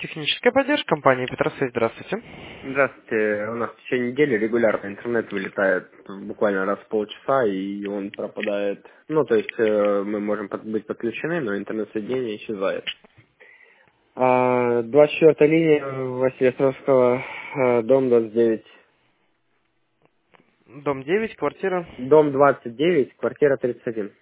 Техническая поддержка компании Петросвязь. Здравствуйте. Здравствуйте. У нас в течение недели регулярно интернет вылетает буквально раз в полчаса, и он пропадает. Ну, то есть мы можем быть подключены, но интернет-соединение исчезает. 24-я линия Василия дом 29. Дом 9, квартира. Дом 29, квартира 31.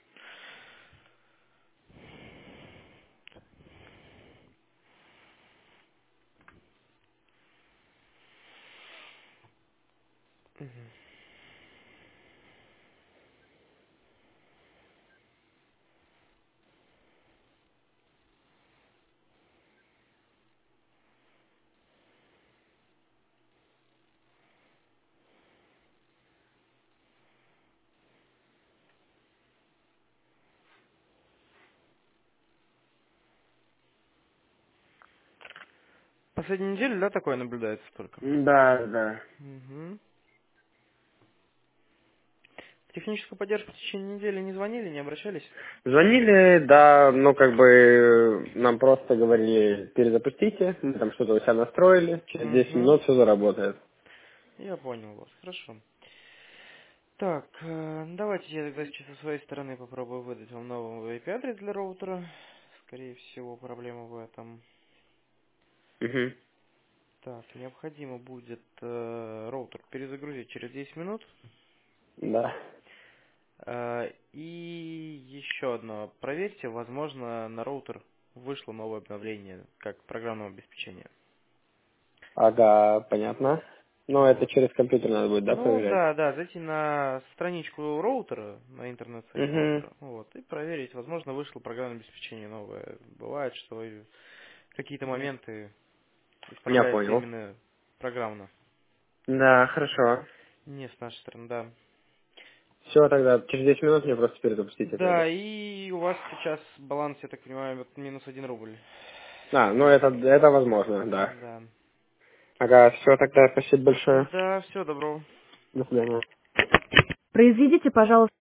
Последнюю неделю, да, такое наблюдается только? Да, да. Угу. В техническую поддержку в течение недели не звонили, не обращались? Звонили, да, но как бы нам просто говорили, перезапустите, мы там что-то у себя настроили, через 10 Угу. минут все заработает. Я понял вас, хорошо. Так, давайте я тогда сейчас со своей стороны попробую выдать вам новый IP-адрес для роутера. Скорее всего, проблема в этом. Угу. Так, необходимо будет роутер перезагрузить через 10 минут. Да. И еще одно. Проверьте, возможно, на роутер вышло новое обновление, как программного обеспечения. Ага, понятно. Но это Вот. через компьютер надо будет, да, Ну проверять? да, да, зайти на страничку роутера, на интернет-сайт Угу. роутера, вот, и проверить, возможно, вышло программное обеспечение новое. Бывает, что и какие-то моменты Я исправляются понял. именно программно. Да, хорошо. Не с нашей стороны, да. Все, тогда через 10 минут мне просто перезапустить это. Да, и у вас сейчас баланс, я так понимаю, вот минус 1 рубль. Ну это возможно, да. Да. Ага, все, тогда спасибо большое. Да, все, добро. До свидания. Произведите, пожалуйста,